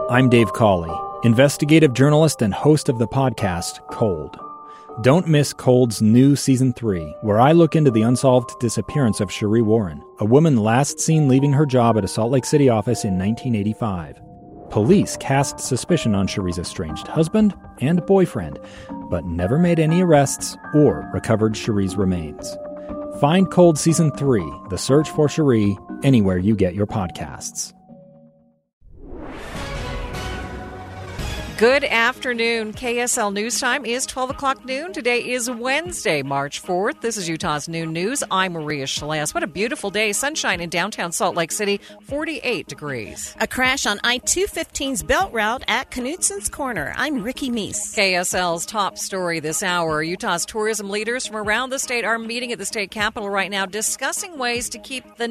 I'm Dave Cawley, investigative journalist and host of the podcast Cold. Don't miss Cold's new Season 3, where I look into the unsolved disappearance of Sheree Warren, a woman last seen leaving her job at a Salt Lake City office in 1985. Police cast suspicion on Sheree's estranged husband and boyfriend, but never made any arrests or recovered Sheree's remains. Find Cold Season 3, The Search for Sheree, anywhere you get your podcasts. Good afternoon. KSL News Time is 12 o'clock noon. Today is Wednesday, March 4th. This is Utah's Noon News. I'm Maria Shaleas. What a beautiful day. Sunshine in downtown Salt Lake City, 48 degrees. A crash on I-215's belt route at Knutson's Corner. I'm Ricky Meese. KSL's top story this hour. Utah's tourism leaders from around the state are meeting at the state capitol right now discussing ways to keep the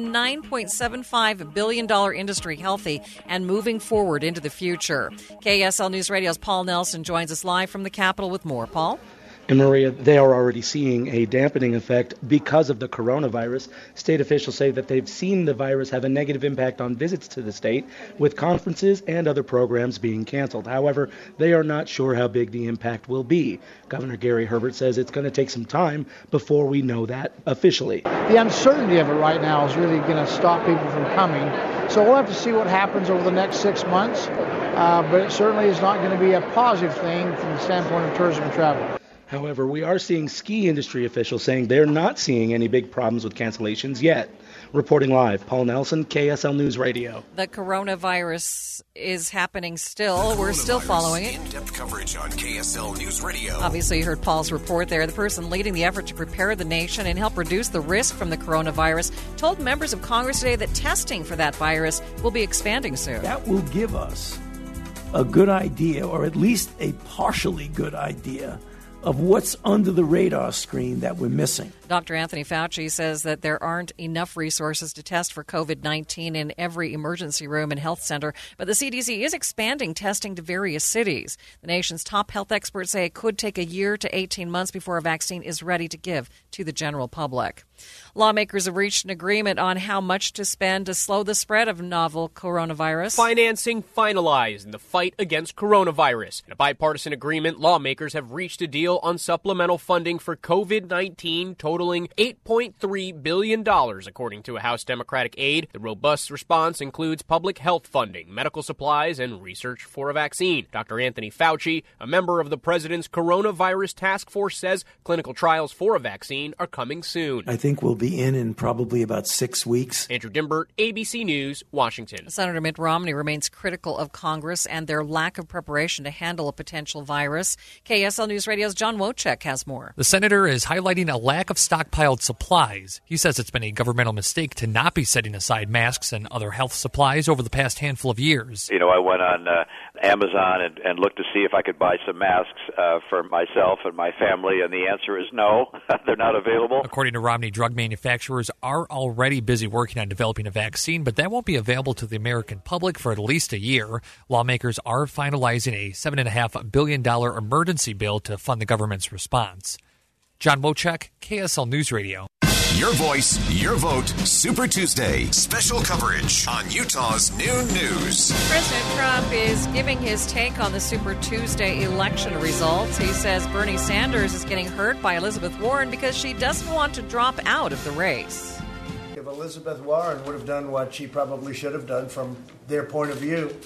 $9.75 billion industry healthy and moving forward into the future. KSL News Radio's Paul Nelson joins us live from the Capitol with more. Paul? And Maria, they are already seeing a dampening effect because of the coronavirus. State officials say that they've seen the virus have a negative impact on visits to the state, with conferences and other programs being canceled. However, they are not sure how big the impact will be. Governor Gary Herbert says it's going to take some time before we know that officially. The uncertainty of it right now is really going to stop people from coming. So we'll have to see what happens over the next 6 months. But it certainly is not going to be a positive thing from the standpoint of tourism and travel. However, we are seeing ski industry officials saying they're not seeing any big problems with cancellations yet. Reporting live, Paul Nelson, KSL News Radio. The coronavirus is happening still. We're still following it. In-depth coverage on KSL News Radio. Obviously, you heard Paul's report there. The person leading the effort to prepare the nation and help reduce the risk from the coronavirus told members of Congress today that testing for that virus will be expanding soon. That will give us a good idea, or at least a partially good idea, of what's under the radar screen that we're missing. Dr. Anthony Fauci says that there aren't enough resources to test for COVID-19 in every emergency room and health center, but the CDC is expanding testing to various cities. The nation's top health experts say it could take a year to 18 months before a vaccine is ready to give to the general public. Lawmakers have reached an agreement on how much to spend to slow the spread of novel coronavirus. Financing finalized in the fight against coronavirus. In a bipartisan agreement, lawmakers have reached a deal on supplemental funding for COVID-19 totaling $8.3 billion, according to a House Democratic aide. The robust response includes public health funding, medical supplies, and research for a vaccine. Dr. Anthony Fauci, a member of the president's coronavirus task force, says clinical trials for a vaccine are coming soon. I think we'll be in probably about 6 weeks. Andrew Dimbert, ABC News, Washington. Senator Mitt Romney remains critical of Congress and their lack of preparation to handle a potential virus. KSL News Radio's John Wojcik has more. The senator is highlighting a lack of stockpiled supplies. He says it's been a governmental mistake to not be setting aside masks and other health supplies over the past handful of years. You know, I went on Amazon and looked to see if I could buy some masks for myself and my family, and the answer is no. They're not available. According to Romney, drug manufacturers are already busy working on developing a vaccine, but that won't be available to the American public for at least a year. Lawmakers are finalizing a $7.5 billion emergency bill to fund the government's response. John Wojcik, KSL News Radio. Your voice, your vote, Super Tuesday. Special coverage on Utah's Noon News. President Trump is giving his take on the Super Tuesday election results. He says Bernie Sanders is getting hurt by Elizabeth Warren because she doesn't want to drop out of the race. If Elizabeth Warren would have done what she probably should have done from their point of view,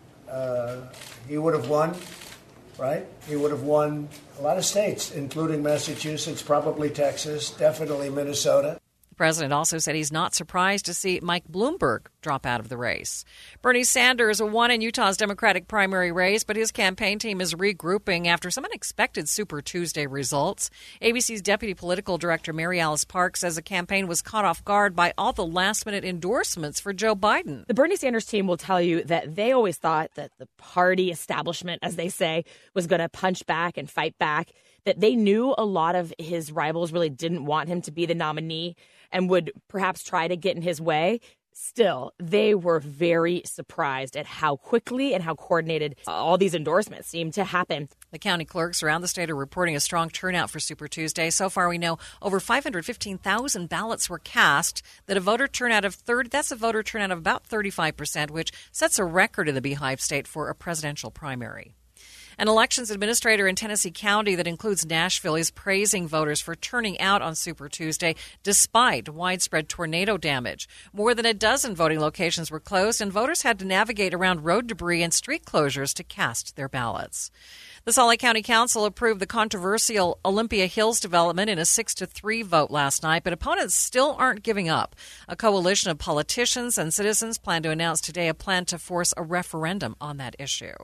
he would have won, right? He would have won a lot of states, including Massachusetts, probably Texas, definitely Minnesota. The president also said he's not surprised to see Mike Bloomberg drop out of the race. Bernie Sanders won in Utah's Democratic primary race, but his campaign team is regrouping after some unexpected Super Tuesday results. ABC's deputy political director, Mary Alice Park, says the campaign was caught off guard by all the last-minute endorsements for Joe Biden. The Bernie Sanders team will tell you that they always thought that the party establishment, as they say, was going to punch back and fight back, that they knew a lot of his rivals really didn't want him to be the nominee and would perhaps try to get in his way. Still, they were very surprised at how quickly and how coordinated all these endorsements seemed to happen. The county clerks around the state are reporting a strong turnout for Super Tuesday. So far, we know over 515,000 ballots were cast. That's a voter turnout of about 35%, which sets a record in the Beehive State for a presidential primary. An elections administrator in Tennessee County that includes Nashville is praising voters for turning out on Super Tuesday despite widespread tornado damage. More than a dozen voting locations were closed, and voters had to navigate around road debris and street closures to cast their ballots. The Salt Lake County Council approved the controversial Olympia Hills development in a 6-3 vote last night, but opponents still aren't giving up. A coalition of politicians and citizens plan to announce today a plan to force a referendum on that issue.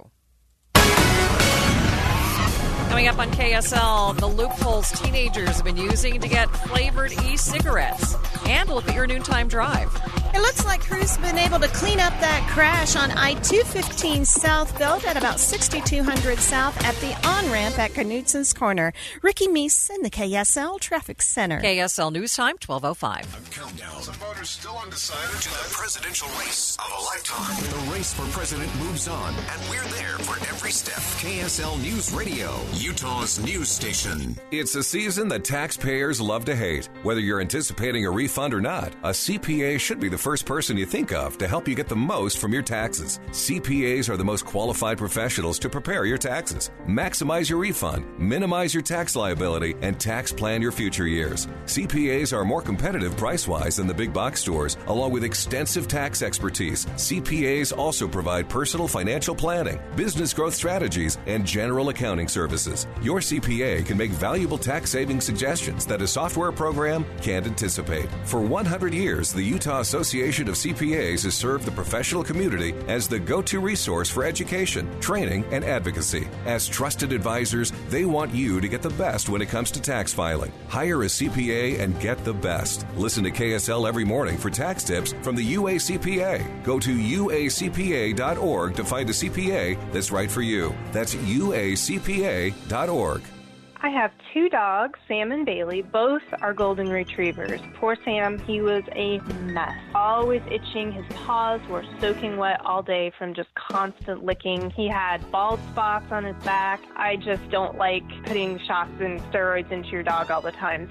Coming up on KSL, the loopholes teenagers have been using to get flavored e-cigarettes. And look at your noontime drive. It looks like crews have been able to clean up that crash on I-215 southbound at about 6200 South at the on-ramp at Knutson's Corner. Ricky Meese in the KSL Traffic Center. KSL News Time, 12:05. A countdown. Some voters still undecided to the presidential race of a lifetime. The race for president moves on, and we're there for every step. KSL News Radio, Utah's news station. It's a season that taxpayers love to hate. Whether you're anticipating a refund or not, a CPA should be the first person you think of to help you get the most from your taxes. CPAs are the most qualified professionals to prepare your taxes, maximize your refund, minimize your tax liability, and tax plan your future years. CPAs are more competitive price-wise than the big box stores, along with extensive tax expertise. CPAs also provide personal financial planning, business growth strategies, and general accounting services. Your CPA can make valuable tax-saving suggestions that a software program can't anticipate. For 100 years, the Utah Association of CPAs has served the professional community as the go-to resource for education, training, and advocacy. As trusted advisors, they want you to get the best when it comes to tax filing. Hire a CPA and get the best. Listen to KSL every morning for tax tips from the UACPA. Go to uacpa.org to find a CPA that's right for you. That's uacpa.org. I have two dogs, Sam and Bailey. Both are golden retrievers. Poor Sam, he was a mess. Always itching. His paws were soaking wet all day from just constant licking. He had bald spots on his back. I just don't like putting shots and steroids into your dog all the time.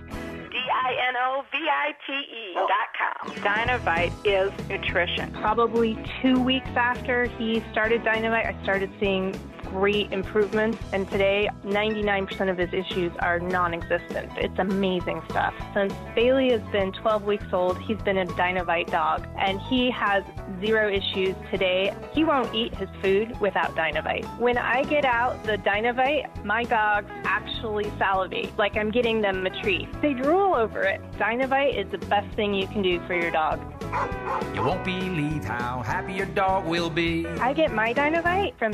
DINOVITE.com. Dinovite is nutrition. Probably 2 weeks after he started Dinovite, I started seeing great improvements, and today 99% of his issues are non-existent. It's amazing stuff. Since Bailey has been 12 weeks old, he's been a Dinovite dog, and he has zero issues today. He won't eat his food without Dinovite. When I get out the Dinovite, my dogs actually salivate, like I'm getting them a treat. They drool over it. Dinovite is the best thing you can do for your dog. You won't believe how happy your dog will be. I get my Dinovite from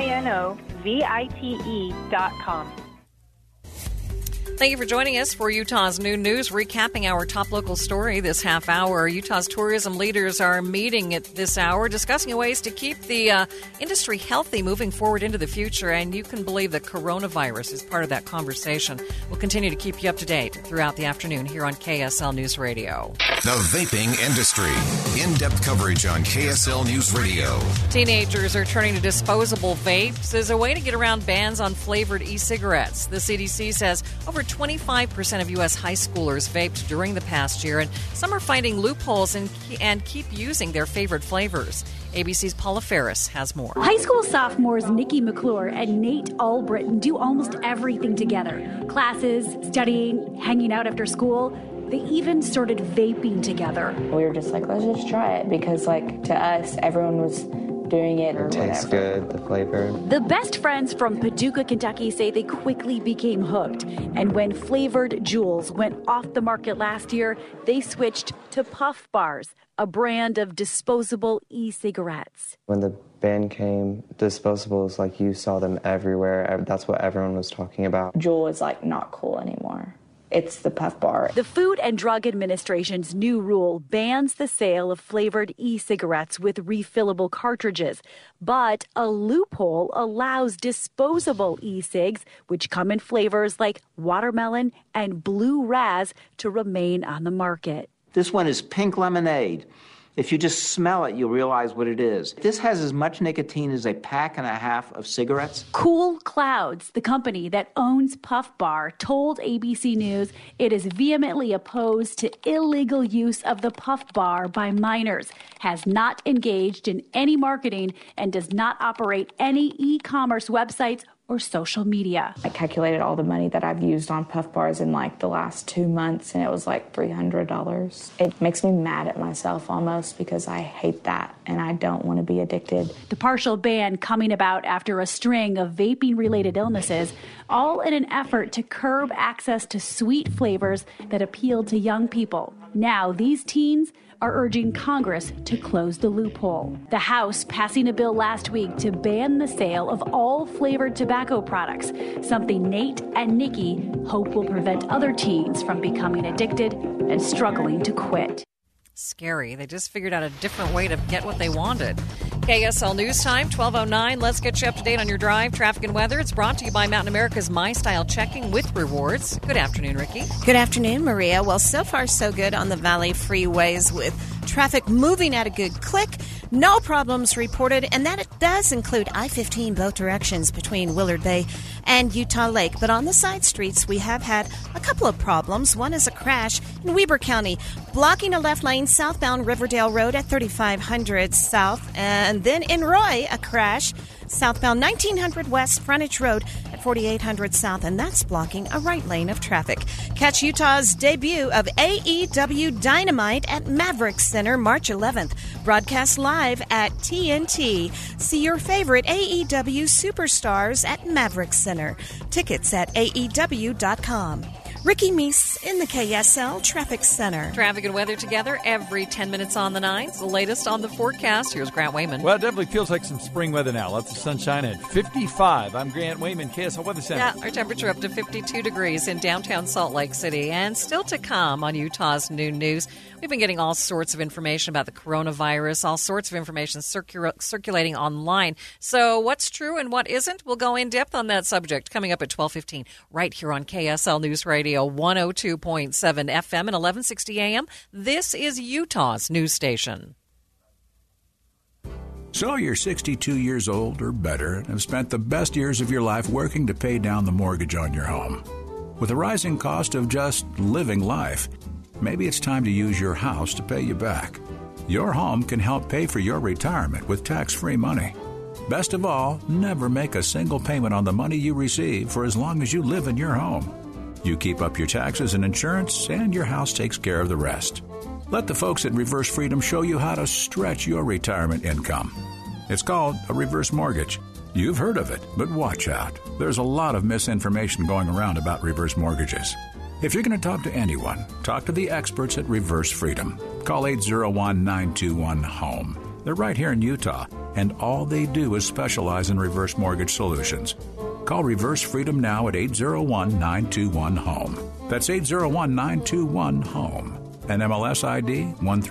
DINOVITE.com. Thank you for joining us for Utah's Noon News, recapping our top local story this half hour. Utah's tourism leaders are meeting at this hour, discussing ways to keep the industry healthy moving forward into the future. And you can believe that coronavirus is part of that conversation. We'll continue to keep you up to date throughout the afternoon here on KSL News Radio. The vaping industry. In-depth coverage on KSL News Radio. Teenagers are turning to disposable vapes as a way to get around bans on flavored e-cigarettes. The CDC says over 25% of U.S. high schoolers vaped during the past year, and some are finding loopholes and keep using their favorite flavors. ABC's Paula Ferris has more. High school sophomores Nikki McClure and Nate Albritton do almost everything together. Classes, studying, hanging out after school. They even started vaping together. We were just like, let's just try it, because to us, everyone was doing it. It tastes good, the flavor. The best friends from Paducah, Kentucky say they quickly became hooked. And when flavored Juuls went off the market last year, they switched to Puff Bars, a brand of disposable e-cigarettes. When the ban came, disposables, you saw them everywhere. That's what everyone was talking about. Juul is not cool anymore. It's the Puff Bar. The Food and Drug Administration's new rule bans the sale of flavored e-cigarettes with refillable cartridges. But a loophole allows disposable e-cigs, which come in flavors like watermelon and blue raz, to remain on the market. This one is pink lemonade. If you just smell it, you'll realize what it is. This has as much nicotine as a pack and a half of cigarettes. Cool Clouds, the company that owns Puff Bar, told ABC News it is vehemently opposed to illegal use of the Puff Bar by minors, has not engaged in any marketing, and does not operate any e-commerce websites or social media. I calculated all the money that I've used on Puff Bars in like the last 2 months, and it was like $300. It makes me mad at myself almost because I hate that and I don't want to be addicted. The partial ban coming about after a string of vaping-related illnesses, all in an effort to curb access to sweet flavors that appeal to young people. Now these teens are urging Congress to close the loophole. The House passing a bill last week to ban the sale of all flavored tobacco products, something Nate and Nikki hope will prevent other teens from becoming addicted and struggling to quit. Scary. They just figured out a different way to get what they wanted. KSL News Time, 12:09. Let's get you up to date on your drive, traffic, and weather. It's brought to you by Mountain America's My Style Checking with Rewards. Good afternoon, Ricky. Good afternoon, Maria. Well, so far so good on the Valley freeways with traffic moving at a good click. No problems reported, and that it does include I-15 both directions between Willard Bay and Utah Lake. But on the side streets, we have had a couple of problems. One is a crash in Weber County, blocking a left lane southbound Riverdale Road at 3500 South. And then in Roy, a crash southbound 1900 West Frontage Road at 4800 South, and that's blocking a right lane of traffic. Catch Utah's debut of AEW Dynamite at Mavericks Center March 11th. Broadcast live at TNT. See your favorite AEW superstars at Mavericks Center. Tickets at AEW.com. Ricky Meese in the KSL Traffic Center. Traffic and weather together every 10 minutes on the 9s. The latest on the forecast. Here's Grant Wayman. Well, it definitely feels like some spring weather now. Lots of sunshine at 55. I'm Grant Wayman, KSL Weather Center. Yeah, our temperature up to 52 degrees in downtown Salt Lake City. And still to come on Utah's Noon News. We've been getting all sorts of information about the coronavirus, all sorts of information circulating online. So what's true and what isn't? We'll go in depth on that subject coming up at 12:15 right here on KSL News Radio 102.7 FM and 1160 AM. This is Utah's news station. So you're 62 years old or better and have spent the best years of your life working to pay down the mortgage on your home. With the rising cost of just living life, maybe it's time to use your house to pay you back. Your home can help pay for your retirement with tax-free money. Best of all, never make a single payment on the money you receive for as long as you live in your home. You keep up your taxes and insurance, and your house takes care of the rest. Let the folks at Reverse Freedom show you how to stretch your retirement income. It's called a reverse mortgage. You've heard of it, but watch out. There's a lot of misinformation going around about reverse mortgages. If you're going to talk to anyone, talk to the experts at Reverse Freedom. Call 801-921-HOME. They're right here in Utah, and all they do is specialize in reverse mortgage solutions. Call Reverse Freedom now at 801-921-HOME. That's 801-921-HOME. And MLS ID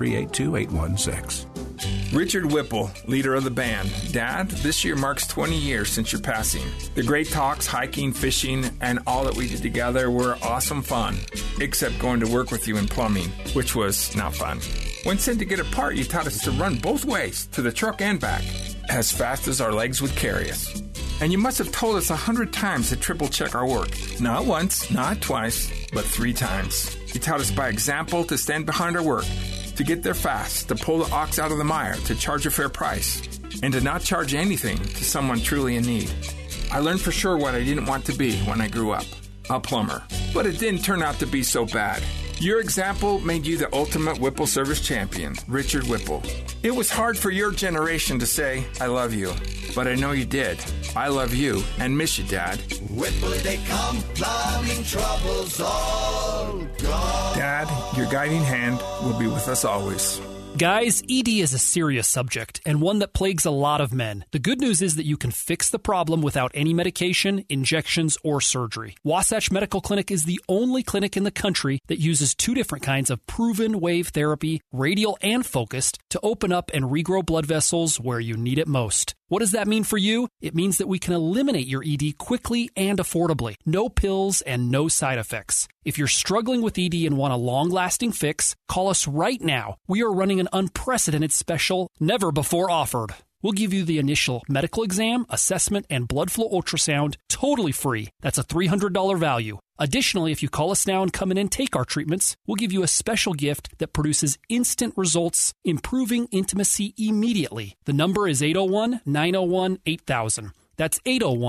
1382816. Richard Whipple, leader of the band. Dad, this year marks 20 years since your passing. The great talks, hiking, fishing, and all that we did together were awesome fun, except going to work with you in plumbing, which was not fun. When sent to get a part, you taught us to run both ways, to the truck and back, as fast as our legs would carry us. And you must have told us 100 times to triple check our work. Not once, not twice, but 3 times. You taught us by example to stand behind our work, to get there fast, to pull the ox out of the mire, to charge a fair price, and to not charge anything to someone truly in need. I learned for sure what I didn't want to be when I grew up, a plumber. But it didn't turn out to be so bad. Your example made you the ultimate Whipple service champion, Richard Whipple. It was hard for your generation to say, I love you, but I know you did. I love you and miss you, Dad. Whipple, they come, plumbing troubles all gone. Dad, your guiding hand will be with us always. Guys, ED is a serious subject and one that plagues a lot of men. The good news is that you can fix the problem without any medication, injections, or surgery. Wasatch Medical Clinic is the only clinic in the country that uses 2 different kinds of proven wave therapy, radial and focused, to open up and regrow blood vessels where you need it most. What does that mean for you? It means that we can eliminate your ED quickly and affordably. No pills and no side effects. If you're struggling with ED and want a long-lasting fix, call us right now. We are running an unprecedented special, never before offered. We'll give you the initial medical exam, assessment, and blood flow ultrasound totally free. That's a $300 value. Additionally, if you call us now and come in and take our treatments, we'll give you a special gift that produces instant results, improving intimacy immediately. The number is 801-901-8000. That's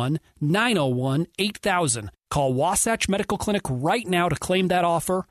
801-901-8000. Call Wasatch Medical Clinic right now to claim that offer,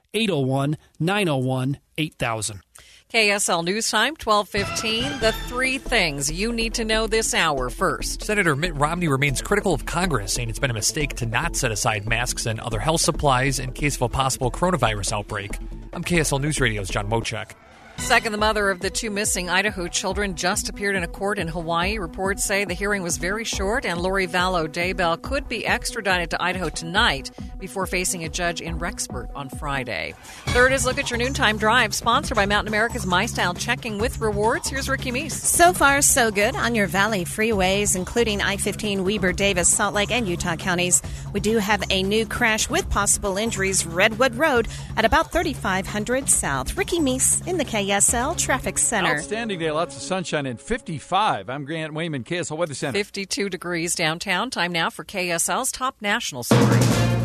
801-901-8000. KSL News Time, 12:15. The three things you need to know this hour first. Senator Mitt Romney remains critical of Congress, saying it's been a mistake to not set aside masks and other health supplies in case of a possible coronavirus outbreak. I'm KSL News Radio's John Mochek. Second, the mother of the two missing Idaho children just appeared in a court in Hawaii. Reports say the hearing was very short, and Lori Vallow Daybell could be extradited to Idaho tonight before facing a judge in Rexburg on Friday. Third is Look at Your Noontime Drive, sponsored by Mountain America's MyStyle Checking with Rewards. Here's Ricky Meese. So far, so good on your Valley freeways, including I-15, Weber, Davis, Salt Lake, and Utah counties. We do have a new crash with possible injuries, Redwood Road at about 3500 South. Ricky Meese in the KSL Traffic Center. Outstanding day, lots of sunshine and 55. I'm Grant Wayman, KSL Weather Center. 52 degrees downtown. Time now for KSL's top national story.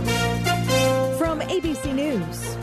From ABC News,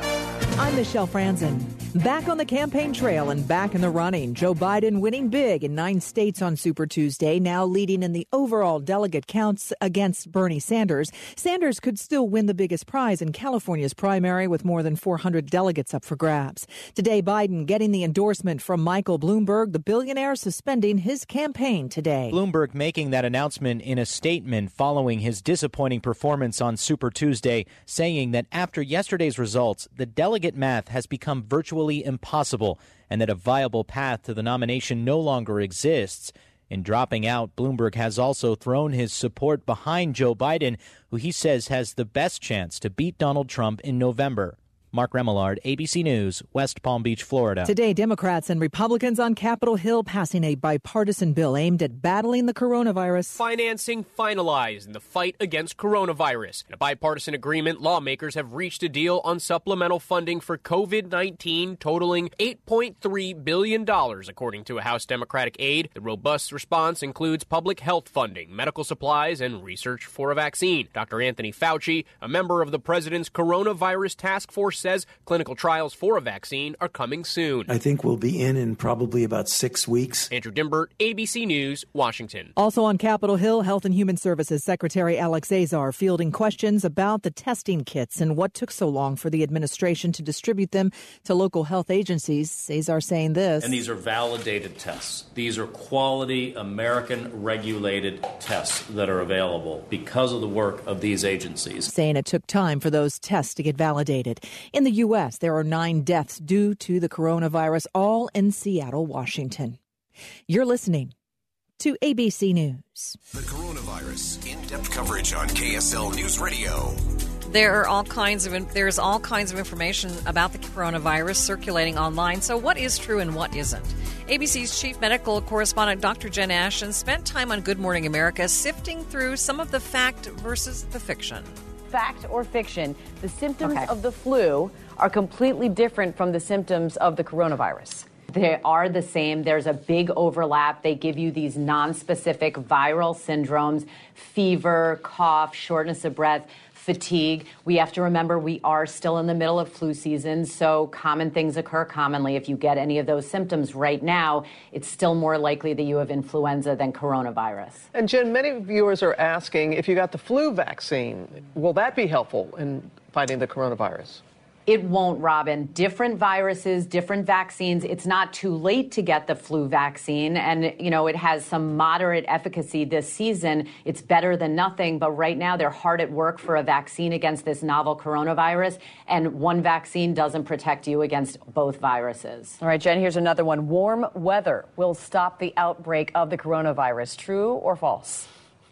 I'm Michelle Franzen. Back on the campaign trail and back in the running. Joe Biden winning big in 9 states on Super Tuesday, now leading in the overall delegate counts against Bernie Sanders. Sanders could still win the biggest prize in California's primary with more than 400 delegates up for grabs. Today, Biden getting the endorsement from Michael Bloomberg, the billionaire suspending his campaign today. Bloomberg making that announcement in a statement following his disappointing performance on Super Tuesday, saying that after yesterday's results, the delegate math has become virtually impossible and that a viable path to the nomination no longer exists. In dropping out, Bloomberg has also thrown his support behind Joe Biden, who he says has the best chance to beat Donald Trump in November. Mark Remillard, ABC News, West Palm Beach, Florida. Today, Democrats and Republicans on Capitol Hill passing a bipartisan bill aimed at battling the coronavirus. Financing finalized in the fight against coronavirus. In a bipartisan agreement, lawmakers have reached a deal on supplemental funding for COVID-19 totaling $8.3 billion, according to a House Democratic aide. The robust response includes public health funding, medical supplies, and research for a vaccine. Dr. Anthony Fauci, a member of the president's coronavirus task force, says clinical trials for a vaccine are coming soon. I think we'll be in probably about 6 weeks. Andrew Dimbert, ABC News, Washington. Also on Capitol Hill, Health and Human Services Secretary Alex Azar fielding questions about the testing kits and what took so long for the administration to distribute them to local health agencies. Azar saying this. And these are validated tests. These are quality American regulated tests that are available because of the work of these agencies. Saying it took time for those tests to get validated. In the U.S., there are 9 deaths due to the coronavirus, all in Seattle, Washington. You're listening to ABC News. The coronavirus, in-depth coverage on KSL News Radio. There's all kinds of information about the coronavirus circulating online. So what is true and what isn't? ABC's chief medical correspondent, Dr. Jen Ashton, spent time on Good Morning America sifting through some of the fact versus the fiction. Fact or fiction, the symptoms of the flu are completely different from the symptoms of the coronavirus. They are the same. There's a big overlap. They give you these non-specific viral syndromes, fever, cough, shortness of breath, fatigue. We have to remember we are still in the middle of flu season, so common things occur commonly. If you get any of those symptoms right now, it's still more likely that you have influenza than coronavirus. And Jen, many viewers are asking if you got the flu vaccine, will that be helpful in fighting the coronavirus? It won't, Robin. Different viruses, different vaccines. It's not too late to get the flu vaccine. And, you know, it has some moderate efficacy this season. It's better than nothing. But right now they're hard at work for a vaccine against this novel coronavirus. And one vaccine doesn't protect you against both viruses. All right, Jen, here's another one. Warm weather will stop the outbreak of the coronavirus. True or false?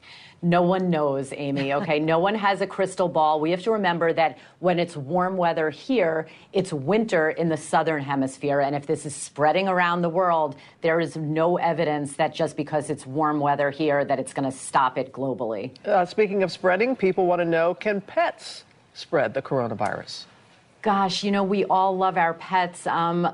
No one knows, Amy, okay? No one has a crystal ball. We have to remember that when it's warm weather here, it's winter in the southern hemisphere. And if this is spreading around the world, there is no evidence that just because it's warm weather here that it's going to stop it globally. Speaking of spreading, people want to know, can pets spread the coronavirus? Gosh, we all love our pets,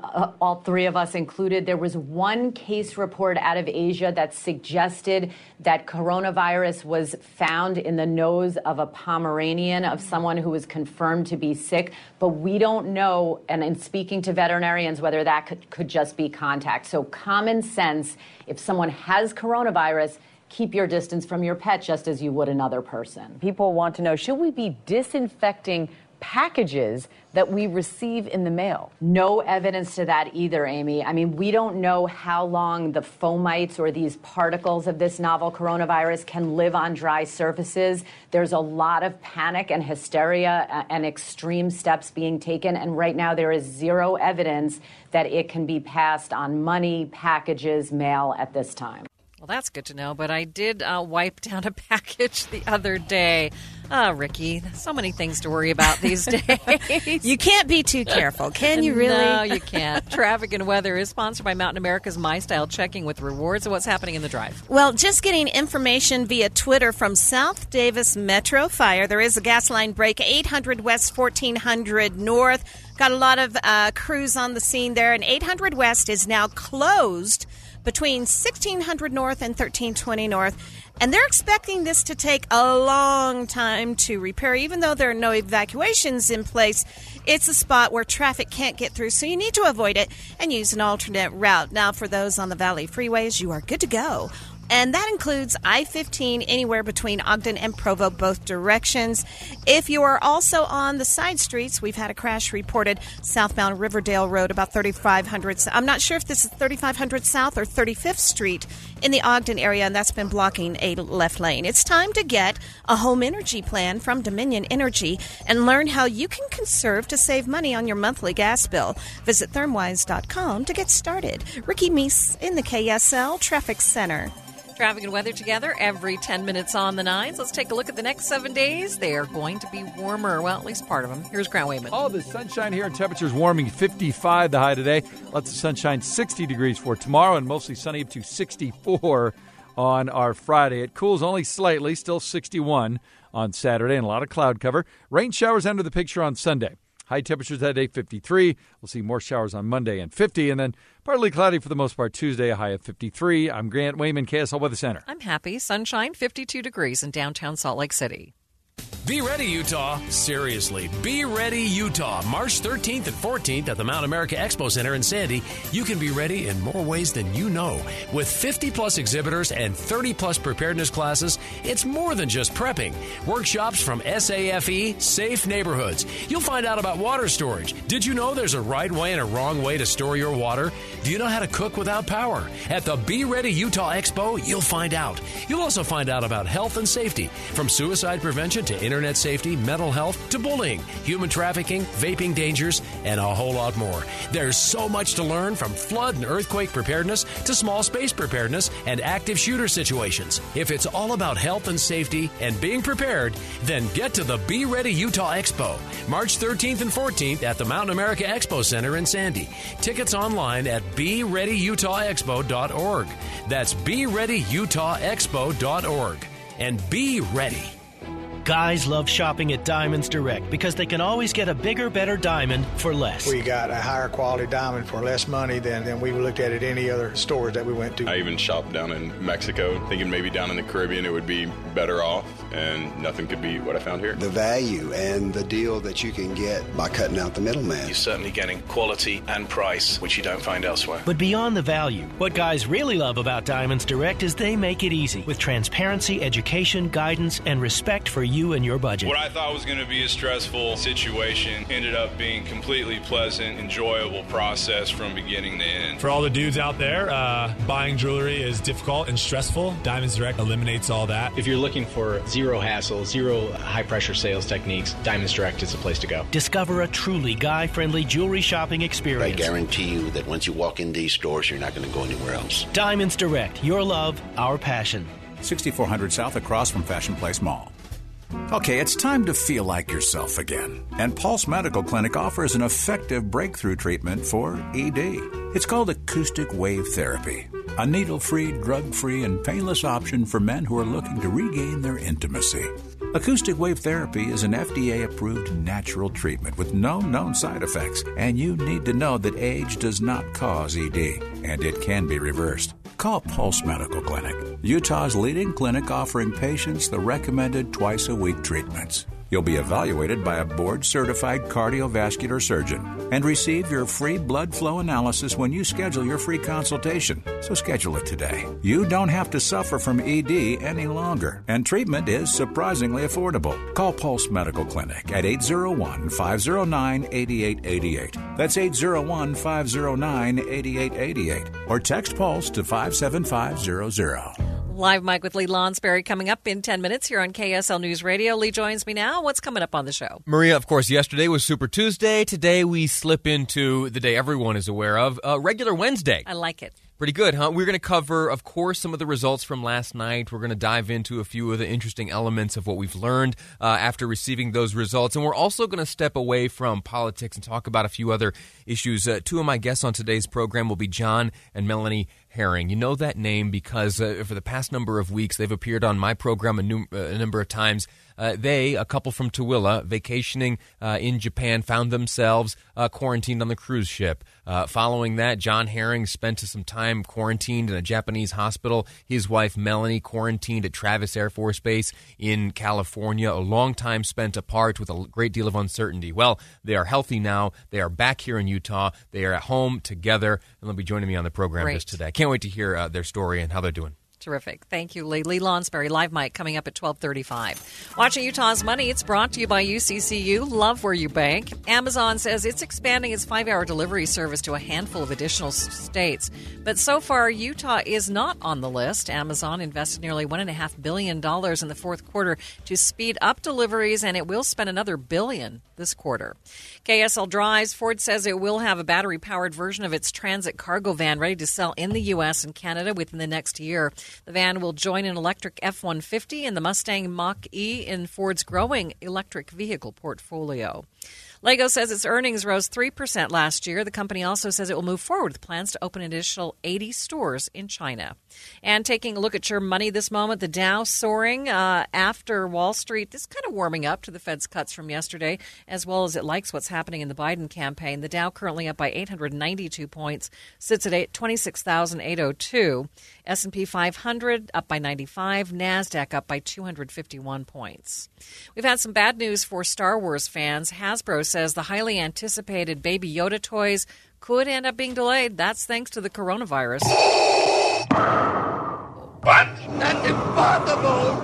all three of us included. There was one case report out of Asia that suggested that coronavirus was found in the nose of a Pomeranian, of someone who was confirmed to be sick. But we don't know, and in speaking to veterinarians, whether that could just be contact. So common sense, if someone has coronavirus, keep your distance from your pet just as you would another person. People want to know, should we be disinfecting packages that we receive in the mail? No evidence to that either, Amy. I mean, we don't know how long the fomites or these particles of this novel coronavirus can live on dry surfaces. There's a lot of panic and hysteria and extreme steps being taken. And right now there is zero evidence that it can be passed on money, packages, mail at this time. Well, that's good to know, but I did wipe down a package the other day. Ricky, so many things to worry about these days. You can't be too careful, can you really? No, you can't. Traffic and weather is sponsored by Mountain America's MyStyle Checking with rewards. So what's happening in the drive? Well, just getting information via Twitter from South Davis Metro Fire. There is a gas line break, 800 West, 1400 North. Got a lot of crews on the scene there, and 800 West is now closed between 1600 North and 1320 North. And they're expecting this to take a long time to repair. Even though there are no evacuations in place, it's a spot where traffic can't get through, so you need to avoid it and use an alternate route. Now, for those on the Valley freeways, you are good to go. And that includes I-15 anywhere between Ogden and Provo, both directions. If you are also on the side streets, we've had a crash reported southbound Riverdale Road, about 3500. I'm not sure if this is 3500 South or 35th Street in the Ogden area, and that's been blocking a left lane. It's time to get a home energy plan from Dominion Energy and learn how you can conserve to save money on your monthly gas bill. Visit thermwise.com to get started. Ricky Meese in the KSL Traffic Center. Traffic and weather together every 10 minutes on the nines. Let's take a look at the next 7 days. They are going to be warmer. Well, at least part of them. Here's Grant Wayman. Oh, the sunshine here and temperatures warming. 55 the high today. Lots of sunshine, 60 degrees for tomorrow, and mostly sunny up to 64 on our Friday. It cools only slightly, still 61 on Saturday, and a lot of cloud cover. Rain showers enter the picture on Sunday. High temperatures that day, 53. We'll see more showers on Monday and 50. And then partly cloudy for the most part Tuesday, a high of 53. I'm Grant Wayman, KSL Weather Center. I'm happy. Sunshine, 52 degrees in downtown Salt Lake City. Be ready, Utah. Seriously, be ready, Utah. March 13th and 14th at the Mount America Expo Center in Sandy. You can be ready in more ways than you know. With 50-plus exhibitors and 30-plus preparedness classes, it's more than just prepping. Workshops from SAFE, Safe Neighborhoods. You'll find out about water storage. Did you know there's a right way and a wrong way to store your water? Do you know how to cook without power? At the Be Ready Utah Expo, you'll find out. You'll also find out about health and safety, from suicide prevention to internet safety, mental health, to bullying, human trafficking, vaping dangers, and a whole lot more. There's so much to learn, from flood and earthquake preparedness to small space preparedness and active shooter situations. If it's all about health and safety and being prepared, then get to the Be Ready Utah Expo, March 13th and 14th at the Mountain America Expo Center in Sandy. Tickets online at BeReadyUtahExpo.org. That's BeReadyUtahExpo.org. And be ready. Guys love shopping at Diamonds Direct because they can always get a bigger, better diamond for less. We got a higher quality diamond for less money than we looked at any other stores that we went to. I even shopped down in Mexico, thinking maybe down in the Caribbean it would be better off, and nothing could beat what I found here. The value and the deal that you can get by cutting out the middleman. You're certainly getting quality and price, which you don't find elsewhere. But beyond the value, what guys really love about Diamonds Direct is they make it easy with transparency, education, guidance, and respect for you and your budget. What I thought was going to be a stressful situation ended up being completely pleasant, enjoyable process from beginning to end. For all the dudes out there, buying jewelry is difficult and stressful. Diamonds Direct eliminates all that. If you're looking for zero hassle, zero high-pressure sales techniques, Diamonds Direct is the place to go. Discover a truly guy-friendly jewelry shopping experience. I guarantee you that once you walk in these stores, you're not going to go anywhere else. Diamonds Direct, your love, our passion. 6400 South across from Fashion Place Mall. Okay, it's time to feel like yourself again. And Pulse Medical Clinic offers an effective breakthrough treatment for ED. It's called acoustic wave therapy, a needle-free, drug-free, and painless option for men who are looking to regain their intimacy. Acoustic wave therapy is an FDA-approved natural treatment with no known side effects, and you need to know that age does not cause ED, and it can be reversed. Call Pulse Medical Clinic, Utah's leading clinic offering patients the recommended twice-a-week treatments. You'll be evaluated by a board-certified cardiovascular surgeon and receive your free blood flow analysis when you schedule your free consultation. So schedule it today. You don't have to suffer from ED any longer, and treatment is surprisingly affordable. Call Pulse Medical Clinic at 801-509-8888. That's 801-509-8888. Or text Pulse to 57500. Live Mike with Lee Lonsberry coming up in 10 minutes here on KSL News Radio. Lee joins me now. What's coming up on the show? Maria, of course, yesterday was Super Tuesday. Today we slip into the day everyone is aware of, Regular Wednesday. I like it. Pretty good, huh? We're going to cover, of course, some of the results from last night. We're going to dive into a few of the interesting elements of what we've learned after receiving those results. And we're also going to step away from politics and talk about a few other issues. Two of my guests on today's program will be John and Melanie Herring. You know that name because for the past number of weeks, they've appeared on my program a number of times. They, a couple from Tooele, vacationing in Japan, found themselves quarantined on the cruise ship. Following that, John Herring spent some time quarantined in a Japanese hospital. His wife, Melanie, quarantined at Travis Air Force Base in California. A long time spent apart with a great deal of uncertainty. Well, they are healthy now. They are back here in Utah. They are at home together, and they'll be joining me on the program just today. I can't wait to hear their story and how they're doing. Terrific. Thank you, Lee. Lee Lonsberry, Live Mike, coming up at 12:35. Watching Utah's Money, it's brought to you by UCCU. Love where you bank. Amazon says it's expanding its 5-hour delivery service to a handful of additional states. But so far, Utah is not on the list. Amazon invested nearly $1.5 billion in the fourth quarter to speed up deliveries, and it will spend another $1 billion this quarter. KSL drives. Ford says it will have a battery-powered version of its Transit cargo van ready to sell in the U.S. and Canada within the next year. The van will join an electric F-150 and the Mustang Mach-E in Ford's growing electric vehicle portfolio. Lego says its earnings rose 3% last year. The company also says it will move forward with plans to open an additional 80 stores in China. And taking a look at your money this moment, the Dow soaring after Wall Street. This kind of warming up to the Fed's cuts from yesterday, as well as it likes what's happening in the Biden campaign. The Dow currently up by 892 points, sits at 26,802. S&P 500 up by 95. NASDAQ up by 251 points. We've had some bad news for Star Wars fans. Hasbro says the highly anticipated Baby Yoda toys could end up being delayed. That's thanks to the coronavirus. But that's impossible!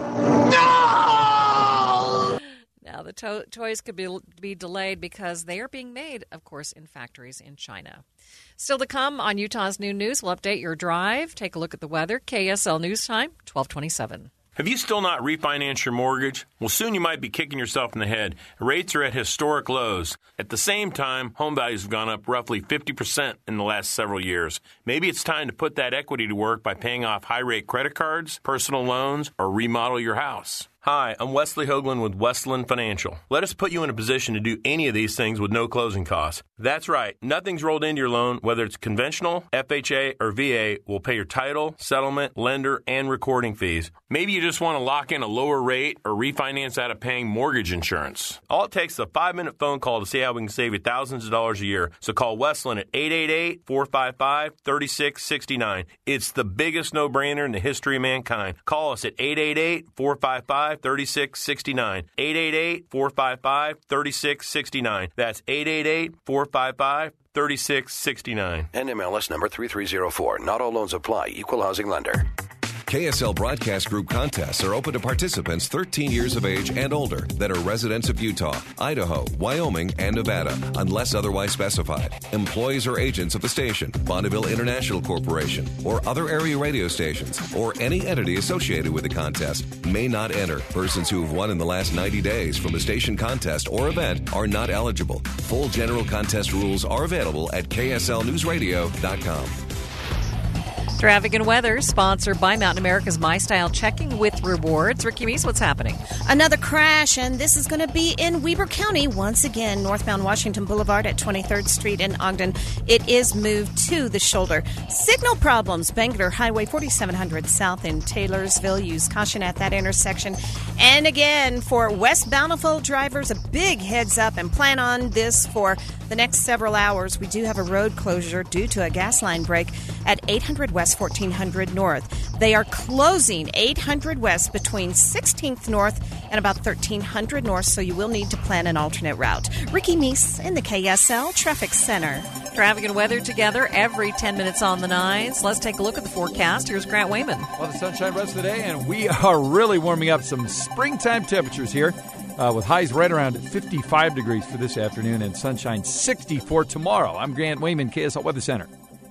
No! Now, the toys could be delayed because they are being made, of course, in factories in China. Still to come on Utah's New News, we'll update your drive. Take a look at the weather. KSL News Time, 1227. Have you still not refinanced your mortgage? Well, soon you might be kicking yourself in the head. Rates are at historic lows. At the same time, home values have gone up roughly 50% in the last several years. Maybe it's time to put that equity to work by paying off high-rate credit cards, personal loans, or remodel your house. Hi, I'm Wesley Hoagland with Westland Financial. Let us put you in a position to do any of these things with no closing costs. That's right. Nothing's rolled into your loan, whether it's conventional, FHA, or VA, will pay your title, settlement, lender, and recording fees. Maybe you just want to lock in a lower rate or refinance out of paying mortgage insurance. All it takes is a 5-minute phone call to see how we can save you thousands of dollars a year. So call Westland at 888-455-3669. It's the biggest no-brainer in the history of mankind. Call us at 888-455-3669. 888-455-3669. That's 888-455-3669. NMLS number 3304. Not all loans apply. Equal housing lender. KSL Broadcast Group contests are open to participants 13 years of age and older that are residents of Utah, Idaho, Wyoming, and Nevada, unless otherwise specified. Employees or agents of the station, Bonneville International Corporation, or other area radio stations, or any entity associated with the contest may not enter. Persons who have won in the last 90 days from a station contest or event are not eligible. Full general contest rules are available at kslnewsradio.com. Traffic and weather sponsored by Mountain America's My Style Checking with Rewards. Ricky Meese, what's happening? Another crash, and this is going to be in Weber County once again, northbound Washington Boulevard at 23rd Street in Ogden. It is moved to the shoulder. Signal problems, Bangor Highway 4700 south in Taylorsville. Use caution at that intersection. And again, for West Bountiful drivers, a big heads up and plan on this for the next several hours. We do have a road closure due to a gas line break at 800 West 1400 North. They are closing 800 West between 16th North and about 1300 North, so you will need to plan an alternate route. Ricky Meese in the KSL Traffic Center. Traffic and weather together every 10 minutes on the 9s. Let's take a look at the forecast. Here's Grant Wayman. Well, the sunshine rest of the day, and we are really warming up. Some springtime temperatures here. With highs right around 55 degrees for this afternoon and sunshine 60 for tomorrow. I'm Grant Wayman, KSL Weather Center.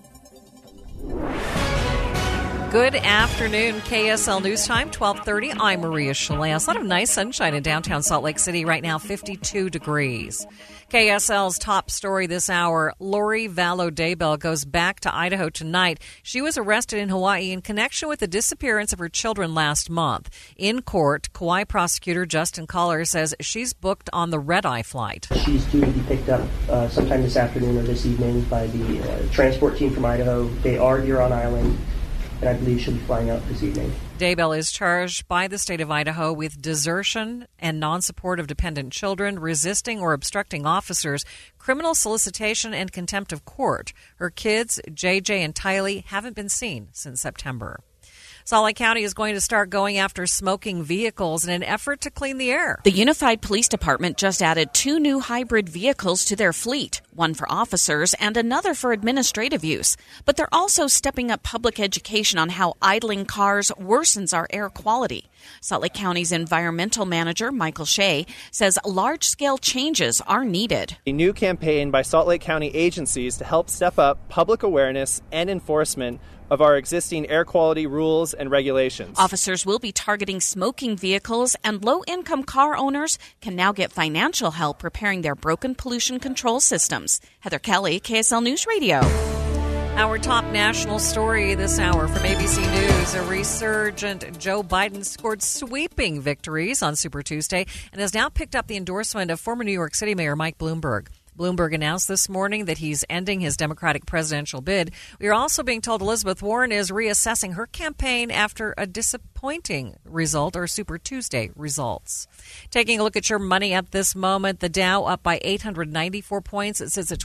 Good afternoon, KSL News Time, 12:30. I'm Maria Shaleas. A lot of nice sunshine in downtown Salt Lake City right now, 52 degrees. KSL's top story this hour, Lori Vallow Daybell goes back to Idaho tonight. She was arrested in Hawaii in connection with the disappearance of her children last month. In court, Kauai prosecutor Justin Collar says she's booked on the red-eye flight. She's due to be picked up sometime this afternoon or this evening by the transport team from Idaho. They are here on island, and I believe she'll be flying out this evening. Daybell is charged by the state of Idaho with desertion and non-support of dependent children, resisting or obstructing officers, criminal solicitation, and contempt of court. Her kids, JJ and Tylee, haven't been seen since September. Salt Lake County is going to start going after smoking vehicles in an effort to clean the air. The Unified Police Department just added 2 new hybrid vehicles to their fleet, one for officers and another for administrative use. But they're also stepping up public education on how idling cars worsens our air quality. Salt Lake County's environmental manager, Michael Shea, says large-scale changes are needed. A new campaign by Salt Lake County agencies to help step up public awareness and enforcement of our existing air quality rules and regulations. Officers will be targeting smoking vehicles, and low-income car owners can now get financial help repairing their broken pollution control systems. Heather Kelly, KSL News Radio. Our top national story this hour from ABC News. A resurgent Joe Biden scored sweeping victories on Super Tuesday and has now picked up the endorsement of former New York City Mayor Mike Bloomberg. Bloomberg announced this morning that he's ending his Democratic presidential bid. We are also being told Elizabeth Warren is reassessing her campaign after a disappointing result, or Super Tuesday results. Taking a look at your money at this moment, the Dow up by 894 points. It sits at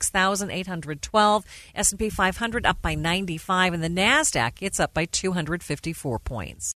26,812. S&P 500 up by 95, and the NASDAQ, it's up by 254 points.